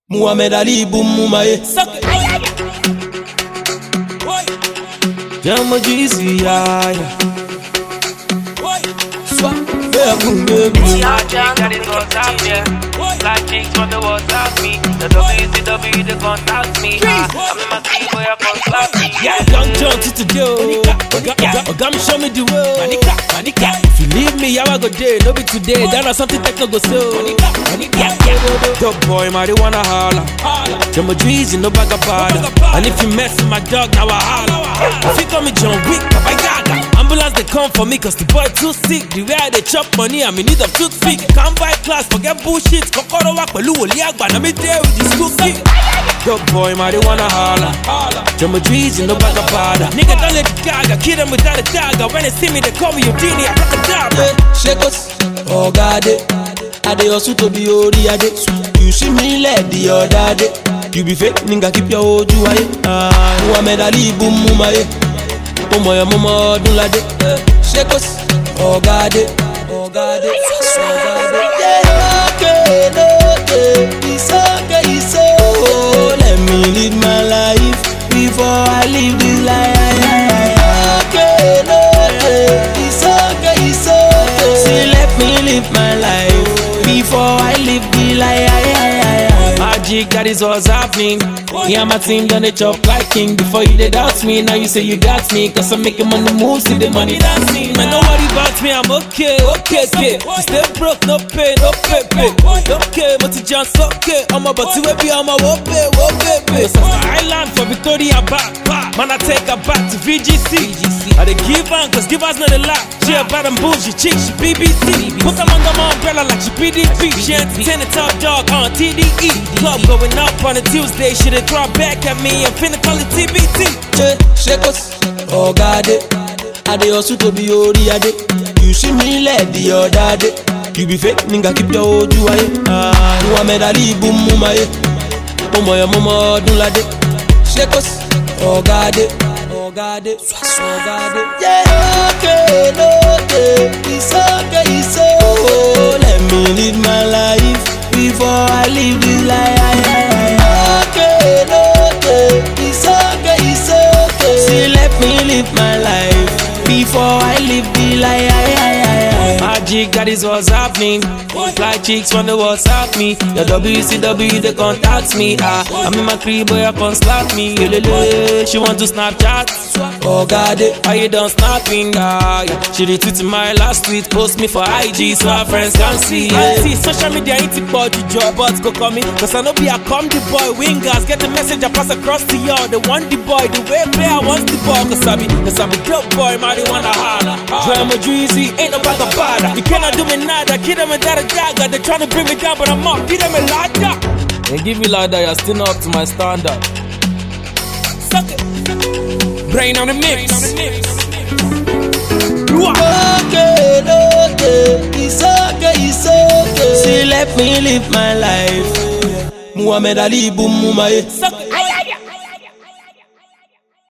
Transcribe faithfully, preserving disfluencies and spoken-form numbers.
Muhammad Ali boom mumaye. Jamo Jeezy ya ya. Swap, boom baby. That is what's up, yeah. Black chicks on the WhatsApp me. The W C W they contact me. I'm in my team, boy, I can't slap me. Young John to today. Oga me show me the way. If you leave me, how I go day? No be today. That na something techno go sell. Dog boy, marijuana holla. Jamo Jeezy, no bag of powder. And if you mess with my dog, now I holla. If you call me John Wick, Papa Yaga. Ambulance they come for me cause the boy too sick. The way I they chop money, I'm in need of toothpick. Can't buy class, forget bullshit. Kokoro wa pelu oli agba, na me there with the school kid. Dog boy, marijuana holla. Jamo Jeezy, no bag of powder. Nigga don't let the gaga, kill them without a dagger. When they see me, they call me Houdini, I rock a dab. Shake us, oh God, I dey hustle to be ori ade. You see me let the other day. You be fake, nigga keep your old you aye. Muhammad Ali boom mumaye. Omo ya mama dun lade. Shake us, oh God, oh God, oh God. Yeah, okay, okay, it's okay, it's okay. Let me live my life before I live this life. Okay, okay, it's okay, it's okay. See, let me live my life before I live the life. Magic, that is what's happening. Me and my team done the chop like king. Before you did doubt me, now you say you got me. Cause I'm making money move, see the money dancing. Man, don't worry about me, I'm okay, okay, okay. You still broke, no pay, no pay, pay. Okay, but you just okay. I'm about to be on my whoop, whoop, baby. So island for Victoria back. Man, I take her back to V G C. I dey give her, cause give us not a lot. She a bad and bullshit chick, she B B C. Put them under my umbrella like she P D P. She entertain the top dog on T D E. Club going up on a Tuesday, she dey throw back at me. I'm finna call it T B T. Shake us, oh God, I dey hustle to be ori ade. You see me let the other day. You be fake, nigga keep your old you aye. Muhammad Ali boom mumaye. Omo ya mama dun lade. Shake us, oh God, oh God, oh God. Yeah, okay, okay, it's okay, it's okay. Let me live my life before I live this life. Okay, okay, it's okay, it's okay. See, let me live my life before I live the life. Magic, that is what's happening. Fly chicks from the WhatsApp me. The W C W they contact me. Ah, I'm in my crib, boy, I can't slap me. She want to Snapchat. Oh God, why you done snapping? Ah, yeah. She retweeted my last tweet, post me for I G so our friends can see. Yeah. See, social media ain't it body job, but go call me. Cause I know be I come the boy. Wingers get the message I pass across to y'all. They want the boy, the way player wants the ball. Cause I be, cause I be dope boy, marijuana holla. Jamo Jeezy, ain't no bag of powder. You cannot do me nada, kid them without a dagger. They tryna bring me down, but I'm up, give them a ladder. They give me like that, you're still not up to my standard. Suck it. Brain on the mix. Okay, okay, it's okay, it's okay. See, let me live my life. Muhammad Ali boom mumaye.